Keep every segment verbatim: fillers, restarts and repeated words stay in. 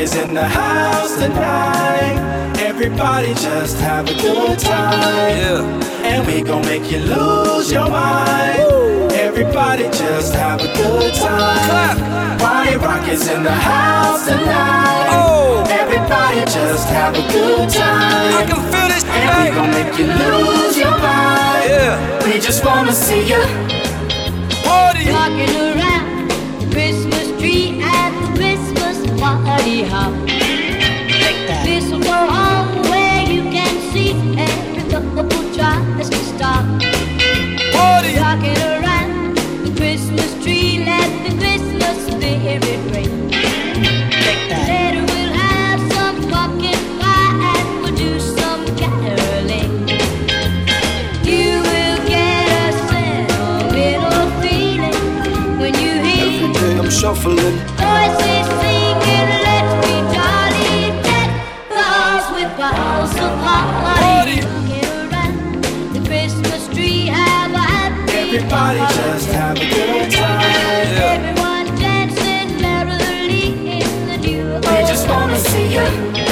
is in the house tonight. Everybody just have a good time. Yeah. And we gon' make you lose your mind. Woo. Everybody just have a good time. Clap. Party Rock is in the house tonight. Oh. Everybody just have a good time. I can feel this tonight. And we gon' make you lose your mind. Yeah. We just wanna see you party. Rocking around the Christmas tree at the Christmas party hop. This will go on where you can see every couple tries to stop. Party. Rocking around the Christmas tree, let the Christmas spirit ring. Later we'll have some pumpkin pie and we'll do some caroling. You will get a sentimental feeling when you hear every day I'm shuffling voices singing, let's be jolly, deck the halls with boughs of holly. Rocking around the Christmas tree, have a happy everybody holiday. Just have a good time. Yeah. Everyone dancing merrily in the new We just wanna see you.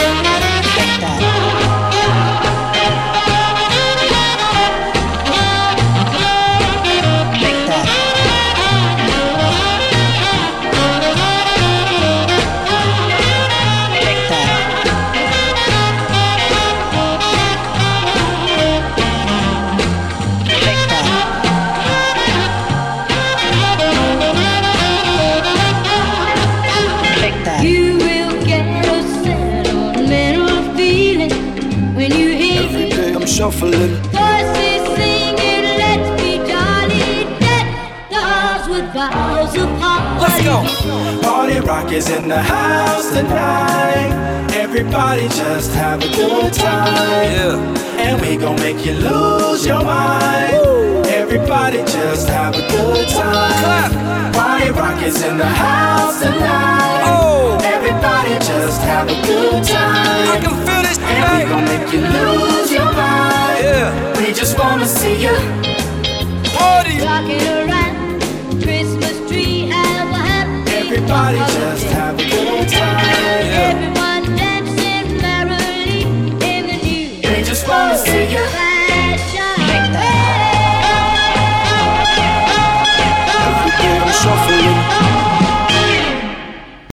You will get a sentimental feeling when you hear every day I'm shuffling voices singing, let's be jolly, deck the halls with boughs of holly. Let's go. Party Rock is in the house tonight. Everybody just have a good time. Yeah. And we gon' make you lose your mind. Woo. Everybody just have a good time. Clap. Party Rock is in the house tonight. Oh. Everybody just have a good time. I can feel this tonight. And we gon' make you lose your mind. Yeah. We just wanna see you party. Rocking around the Christmas tree, have a happy everybody just